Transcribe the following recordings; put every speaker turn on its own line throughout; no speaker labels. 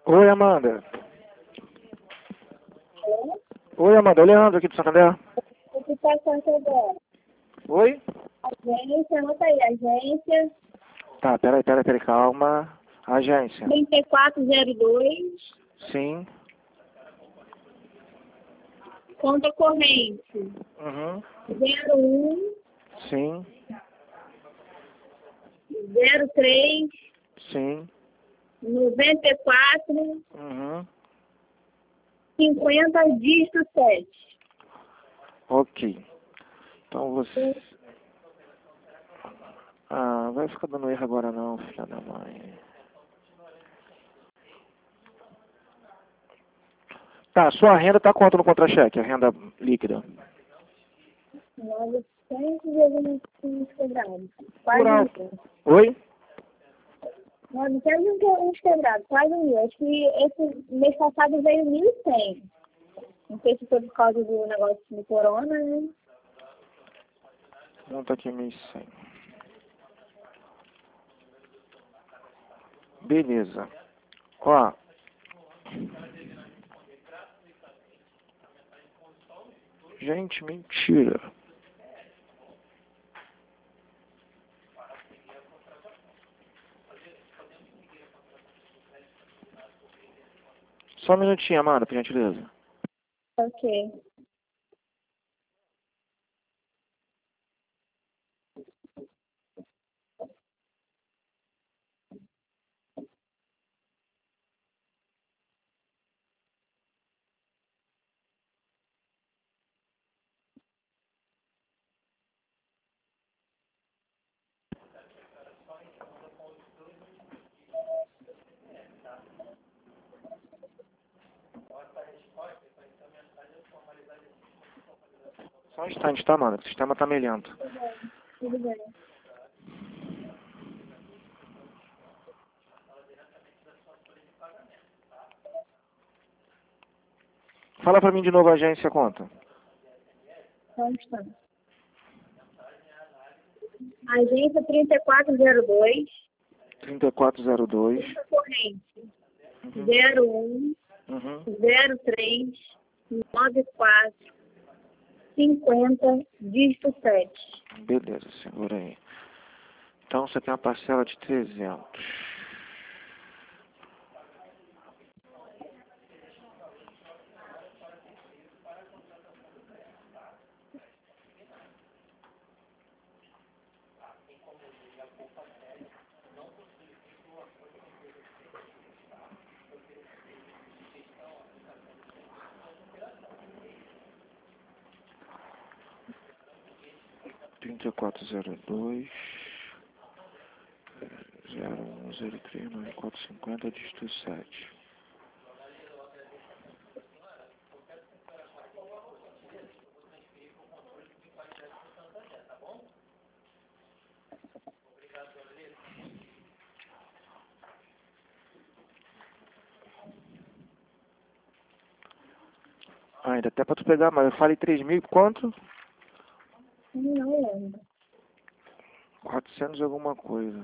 Oi, Amanda.
Alô?
Oi, Amanda. É o Leandro aqui do Santander.
O que está acontecendo?
Oi?
Agência, anota aí, agência
Tá, peraí, calma. Agência.
3402,
Sim.
conta corrente
Uhum.
01
Sim.
03
Sim.
94
Uhum.
50 dígito 7.
Ok. Então você... Ah, vai ficar dando erro agora não, filha da mãe. Tá, sua renda tá quanto no contra-cheque? A renda líquida?
900 quebrados.
Por
Quase
alto.
mil.
Oi?
900 quebrados, quase mil. Acho que esse mês passado veio 1.100. Não sei se foi por causa do negócio do corona, né?
Não tá aqui 1.100. Beleza. Ó. Gente, mentira. Só um minutinho, Amanda, por gentileza.
Ok.
Só um instante, tá, Amanda? O sistema tá meio lento.
Tudo bem. Tudo bem.
Fala pra mim de novo a agência conta.
Só um instante. Agência 3402,
3402.
conta corrente
Uhum.
01
Uhum.
03 94 50 dígito 7.
Beleza, segura aí. Então você tem uma parcela de 300. Trinta e quatro zero dois 0103 9450 dígito 7. Ah, ainda até pra tu pegar, mas eu falei 3.000 quanto?
Não lembro.
400 alguma coisa.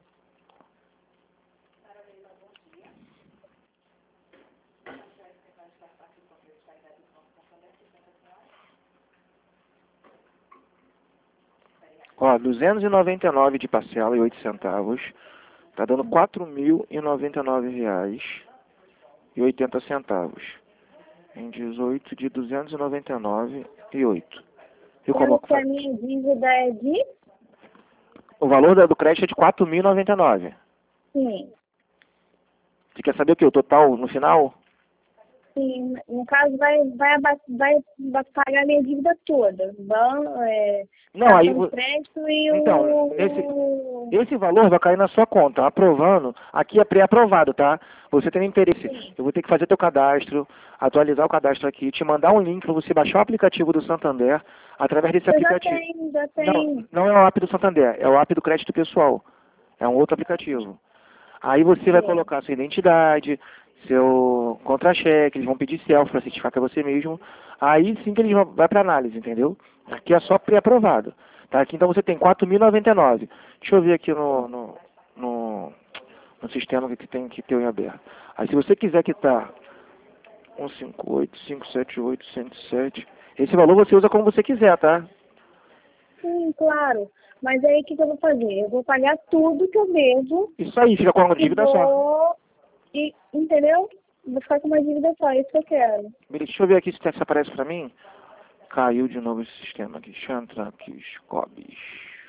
Ó, 299 de parcela e 8 centavos. Tá dando 4.099 reais e 80 centavos. Em 18 de 299 e 8. E
Sendo
como
que a minha dívida é de?
o valor do crédito é de 4.099.
Sim.
Você quer saber o que? O total no final?
Sim. No caso, vai pagar a minha dívida toda.
Não, aí...
Cartão de crédito e
Então,
o...
esse valor vai cair na sua conta. Aprovando, aqui é pré-aprovado, tá? Você tem interesse.
Sim.
Eu vou ter que fazer teu cadastro, atualizar o cadastro aqui, te mandar um link para você baixar o aplicativo do Santander através desse
Eu já
aplicativo.
tenho, já
Não,
tenho.
não é o app do Santander, é o app do crédito pessoal. É um outro aplicativo. Aí você vai
Sim.
colocar sua identidade, seu contra-cheque, eles vão pedir selfie para certificar que é você mesmo. Aí sim que eles vão vai para análise, entendeu? Aqui é só pré-aprovado. Tá? Aqui então você tem 4.099. Deixa eu ver aqui no no sistema que tem que ter em aberto. Aí se você quiser quitar 158, 578, 107, esse valor você usa como você quiser, tá?
Sim, claro. Mas aí o que eu vou fazer? Eu vou pagar tudo que eu devo
Isso aí, fica com uma
e
dívida só.
entendeu? Vou ficar com uma dívida só, é isso que eu quero.
Deixa eu ver aqui se aparece pra mim. Caiu de novo esse sistema aqui. Deixa eu entrar aqui, Scobis.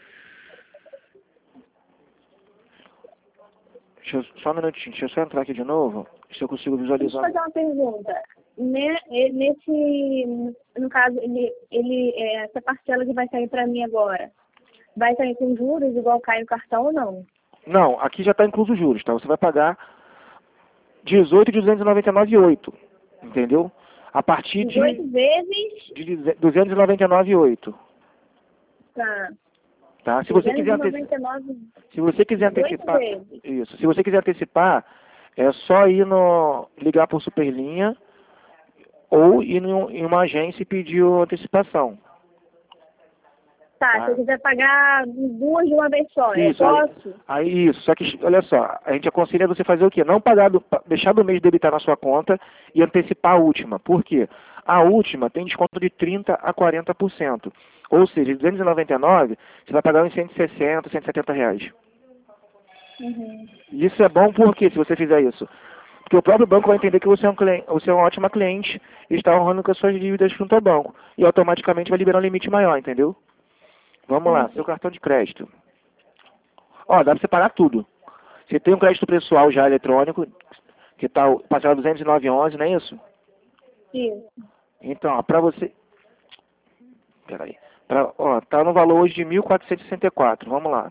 Só um minutinho, deixa eu só entrar aqui de novo, se eu consigo
Deixa eu
visualizar.
fazer uma pergunta. Nesse, no caso, essa parcela que vai sair para mim agora, vai sair com juros igual cai no cartão ou não?
Não, aqui já está incluso os juros, tá? Você vai pagar 18 de 299,8, entendeu? A partir
18 vezes?
de 299,8,
Tá.
tá? Se você quiser
299,
se você quiser
18
antecipar,
vezes.
isso. Se você quiser antecipar, é só ir ligar por Superlinha ou ir em uma agência e pedir a antecipação.
Tá, se eu quiser pagar duas de uma vez só, eu
Isso,
posso?
aí isso. Só que, olha só, a gente aconselha você fazer o quê? Não pagar, deixar do mês debitar na sua conta e antecipar a última. Por quê? A última tem desconto de 30% a 40%. Ou seja, de 299, você vai pagar uns 160, 170 reais.
Uhum.
Isso é bom porque se você fizer isso, porque o próprio banco vai entender que você é você é uma ótima cliente e está honrando com as suas dívidas junto ao banco. E automaticamente vai liberar um limite maior, entendeu? Vamos lá, seu cartão de crédito. Ó, dá pra você pagar tudo. Você tem um crédito pessoal já eletrônico, que está parcelado 209,11, não é isso?
Isso.
Então, ó, pra você... Peraí. Ó, tá no valor hoje de 1.464. Vamos lá.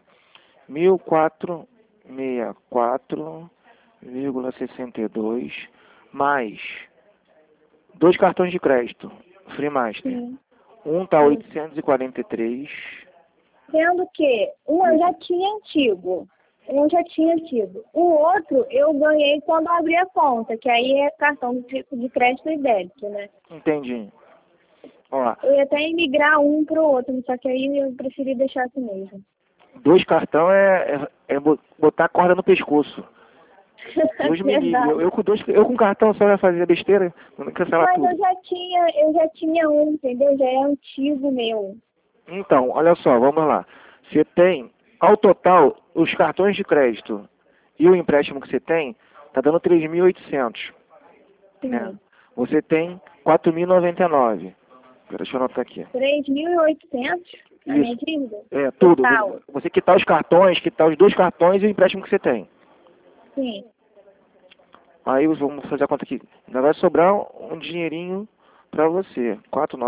1.464,62 mais dois cartões de crédito, Free Master.
Sim.
Um tá 843.
Sendo que um eu já tinha antigo. Um já tinha tido. O outro eu ganhei quando eu abri a conta, que aí é cartão de crédito e débito, né?
Entendi. Ó,
Eu ia até migrar um pro outro, só que aí eu preferi deixar assim mesmo.
dois cartão é botar a corda no pescoço. Deus me livre. Eu com cartão só ia fazer besteira, não cancelar tudo.
Mas eu já tinha um, entendeu? Já é antigo meu.
Então, olha só, vamos lá. Você tem, ao total, os cartões de crédito e o empréstimo que você tem, tá dando 3.800. Né? Você tem 4.099. Deixa eu anotar aqui.
3.800 a minha dívida?
É, tudo.
Total.
Você quitar os cartões, quitar os dois cartões e o empréstimo que você tem.
Sim.
Aí vamos fazer a conta aqui. Ainda vai sobrar um dinheirinho para você.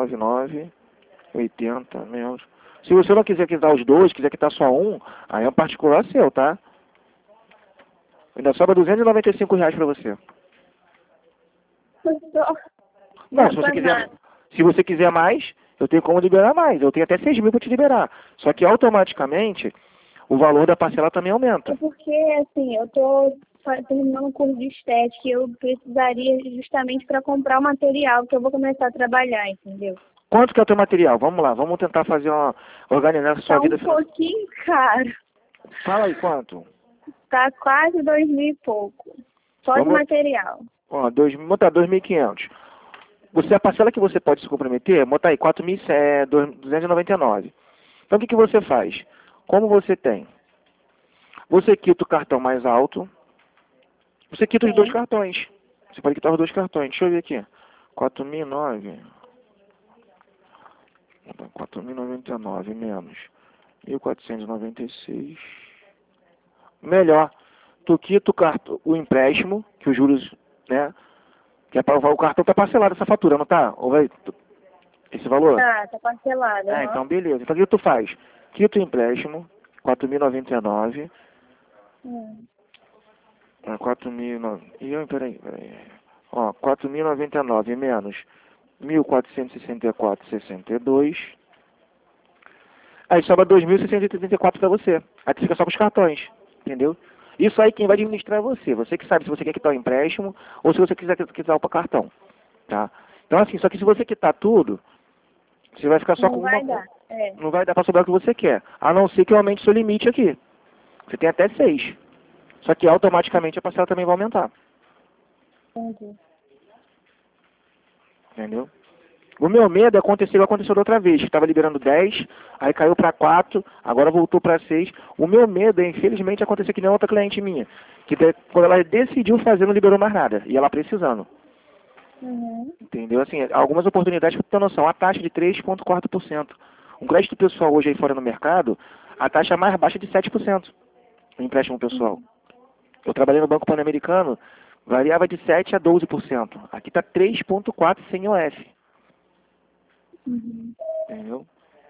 499,80 menos. Se você não quiser quitar os dois, quiser quitar só um, aí é um particular seu, tá? Ainda sobra R$ 295 para você. Não, se você quiser mais, eu tenho como liberar mais. Eu tenho até 6.000 para te liberar. Só que automaticamente o valor da parcela também aumenta.
É porque, assim, eu tô terminando um curso de estética e eu precisaria justamente para comprar o material que eu vou começar a trabalhar, entendeu?
Quanto que é o teu material? Vamos lá, vamos tentar fazer organizar a sua vida.
Tá um pouquinho caro.
Fala aí, quanto?
Tá quase 2.000 e pouco. Só de material.
Ó, botar 2.500. A parcela que você pode se comprometer, botar aí 4.299. Então o que você faz? Como você tem? Você quita o cartão mais alto, você quita os dois cartões. Você pode quitar os dois cartões. Deixa eu ver aqui. 4.099 menos 1.496. Melhor. Tu quita o empréstimo, que os juros, né? Que é o cartão tá parcelado essa fatura, não tá? Ou vai esse valor?
Tá parcelado.
Então beleza. Então o que tu faz? Quita o empréstimo, 4.099. 4.000. Peraí. Ó, 4.099 menos 1.464,62. Aí sobra 2.634 para você. Aí tu fica só com os cartões, entendeu? Isso aí quem vai administrar é você. Você que sabe se você quer quitar o empréstimo ou se você quiser quitar o cartão, tá? Então assim, só que se você quitar tudo, você vai ficar só com uma... Não vai dar para sobrar o que você quer. A não ser que eu aumente seu limite aqui. Você tem até 6. Só que automaticamente a parcela também vai aumentar.
Entendi.
Entendeu? O meu medo aconteceu da outra vez. Estava liberando 10, aí caiu para 4, agora voltou para 6. O meu medo é, infelizmente, acontecer que nem outra cliente minha. Que quando ela decidiu fazer, não liberou mais nada. E ela precisando.
Uhum.
Entendeu? Assim, algumas oportunidades, para ter noção, a taxa de 3,4%. Um crédito pessoal hoje aí fora no mercado, a taxa é mais baixa de 7%. O empréstimo pessoal. Eu trabalhei no Banco Pan-Americano, variava de 7 a 12%. Aqui está 3,4% sem IOF.
Uhum.
Entendeu?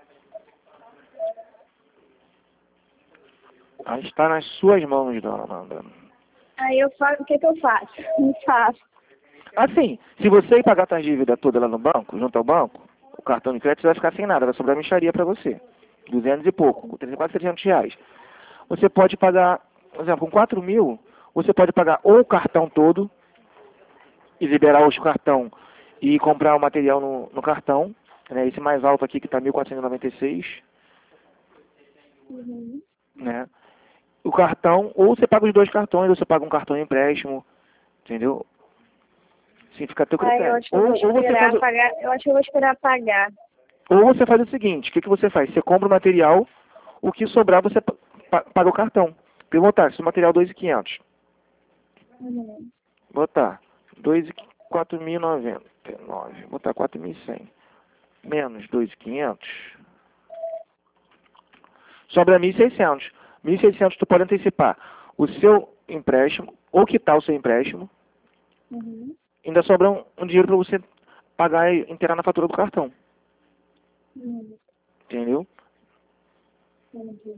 Aí está nas suas mãos, dona Amanda.
Aí eu falo, o que eu faço? Me faço.
Assim, se você ir pagar a dívida toda lá no banco, junto ao banco, o cartão de crédito vai ficar sem nada, vai sobrar mixaria para você. 200 e pouco, quase 300 reais. Você pode pagar, por exemplo, com 4 mil, você pode pagar ou o cartão todo e liberar o cartão e comprar o material no cartão, né? Esse mais alto aqui que está 1.496,
Uhum.
né? O cartão, ou você paga os dois cartões, ou você paga um cartão de empréstimo, entendeu? Sim, fica a teu
Eu
critério.
acho que eu vou esperar pagar. Eu acho que eu vou esperar pagar.
Ou você faz o seguinte, o que você faz? Você compra o material, o que sobrar você paga o cartão. Perguntar, se o material 2.500.
Uhum.
Botar 4.099. Botar 4.100. Menos 2.500. Sobra 1.600. 1.600 tu pode antecipar o seu empréstimo, ou quitar o seu empréstimo.
Uhum.
Ainda sobra um dinheiro para você pagar e inteirar na fatura do cartão.
Uhum.
Entendeu?
Entendi.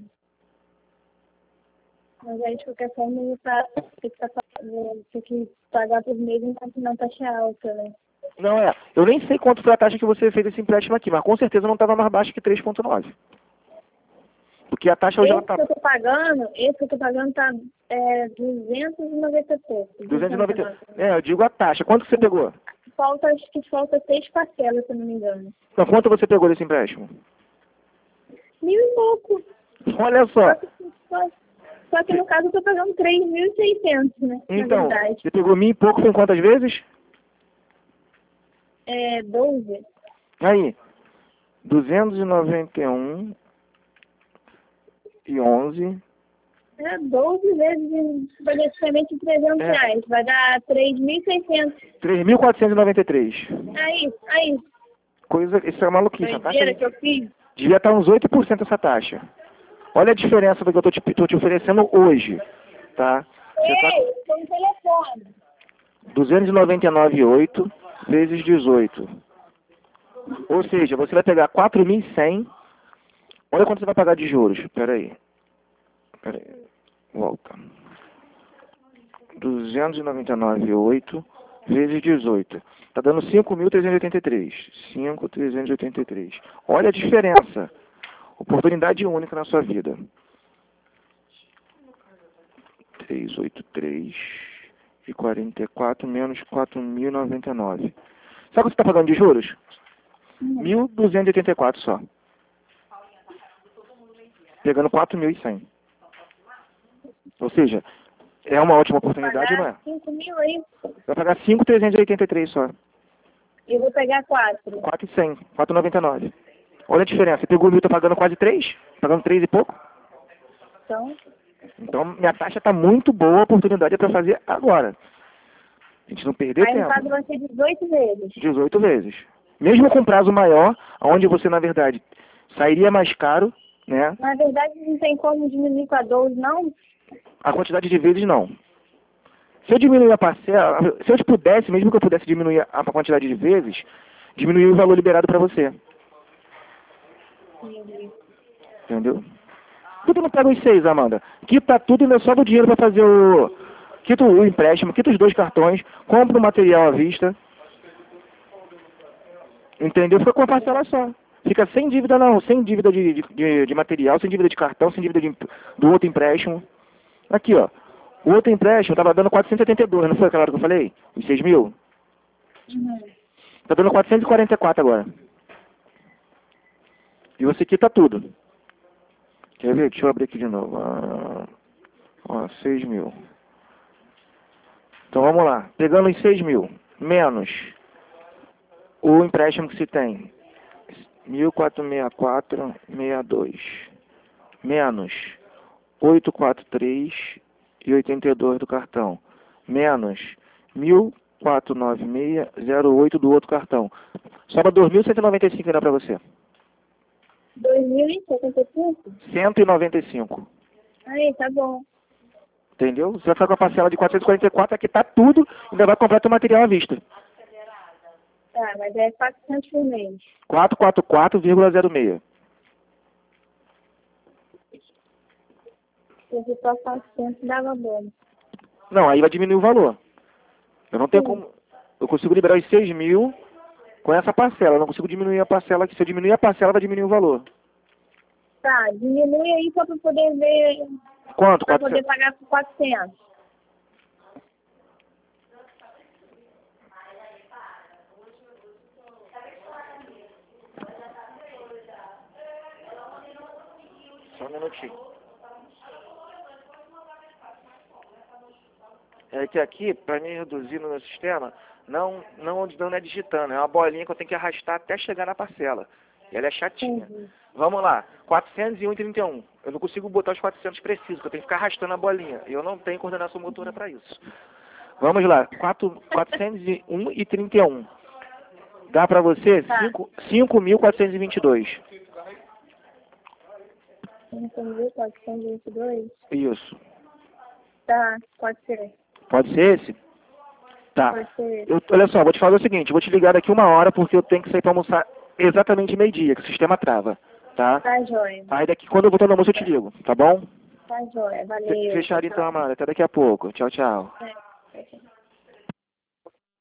Mas aí, de qualquer forma, eu vou ter que pagar por mês enquanto não taxa alta, né?
Não é. Eu nem sei quanto foi a taxa que você fez esse empréstimo aqui, mas com certeza não estava mais baixo que 3,9. Porque a taxa hoje ela está...
Esse que eu tô pagando tá 290 e pouco.
290. Eu digo a taxa. Quanto que você pegou?
Acho que falta 6 parcelas, se eu não me engano.
Então, quanto você pegou desse empréstimo?
1.000 e pouco.
Olha só.
Só que no caso eu tô pagando 3.600, né?
Então,
na verdade.
você pegou 1.000 e pouco, foi em quantas vezes?
12.
Aí, 291 e 11.
12 vezes basicamente R$300. Vai dar 3.600.
3.493.
É isso.
Isso é maluquice. A taxa
Que eu fiz.
devia estar uns 8% essa taxa. Olha a diferença do que eu tô te oferecendo hoje, tá?
Ei, tô no telefone.
299,8 vezes 18. Ou seja, você vai pegar 4.100. Olha quanto você vai pagar de juros. Espera aí. Volta. 299,8 vezes 18. Está dando 5.383. 5.383. Olha a diferença. Oportunidade única na sua vida. 383 e 44 menos 4.099. Sabe o que você está pagando de juros? 1.284 só. Pegando 4.100. Ou seja, é uma ótima oportunidade, não é?
5.000 aí.
Vai pagar 5.383 só.
Eu vou pegar 4.
4.100. 4.99. Olha a diferença. Você pegou 1.000, tá pagando quase 3. Pagando 3 e pouco. Então, minha taxa está muito boa, a oportunidade é para fazer agora. A gente não perder tempo.
Aí no caso vai ser 18 vezes.
18 vezes. Mesmo com prazo maior, onde você, na verdade, sairia mais caro, né?
Na verdade, não tem como diminuir com a 12, não?
A quantidade de vezes, não. Se eu diminuir a parcela, se eu pudesse, mesmo que eu pudesse diminuir a quantidade de vezes, diminuir o valor liberado para você. Entendeu? Por que não pega os 6, Amanda? Quita tudo e ainda sobra o dinheiro para fazer o... Quita o empréstimo, quita os 2 cartões, compra o material à vista. Entendeu? Fica com a parcela só. Fica sem dívida não, sem dívida de material, sem dívida de cartão, sem dívida do outro empréstimo. Aqui, ó. O outro empréstimo estava dando 482, não foi aquela hora que eu falei? Os 6 mil? Está dando 444 agora. E você quita tudo. Quer ver? Deixa eu abrir aqui de novo. Ó, 6 mil. Então vamos lá. Pegando os 6 mil, menos o empréstimo que se tem. 1.464,62. Menos 843,82 do cartão. Menos 1.496,08 do outro cartão. Sobra 2.195 ainda para você.
2.075?
195.
Aí, tá bom.
Entendeu? Você vai ficar com a parcela de 444, aqui tá tudo, ainda vai comprar teu material à vista.
Tá, mas é 400 por mês.
444,06.
Se eu for 400, dava bom.
Não, aí vai diminuir o valor. Eu não tenho
Sim.
como... Eu consigo liberar os 6 mil com essa parcela. Eu não consigo diminuir a parcela, que se eu diminuir a parcela, vai diminuir o valor.
Tá, diminui aí só pra poder ver,
Quanto?
pra poder
400?
pagar por 400.
Só um minutinho. É que aqui, para mim reduzir no meu sistema, não é digitando, é uma bolinha que eu tenho que arrastar até chegar na parcela. E ela é chatinha.
Uhum.
Vamos lá, 401,31. Eu não consigo botar os 400 precisos, porque eu tenho que ficar arrastando a bolinha. E eu não tenho coordenação motora para isso. Vamos lá, 401,31. Dá para você
Tá.
5.422.
5.422?
Isso.
Tá, pode ser.
Pode ser esse? Tá.
Pode ser.
Olha só, vou te fazer o seguinte, vou te ligar daqui 1 hora porque eu tenho que sair para almoçar exatamente meio-dia, que o sistema trava, tá?
Tá, joia.
Aí daqui, quando eu voltar no almoço eu te ligo, tá bom?
Tá, joia. Valeu.
Fecharia então,
Tchau.
Amanda. Até daqui a pouco. Tchau, tchau.
É.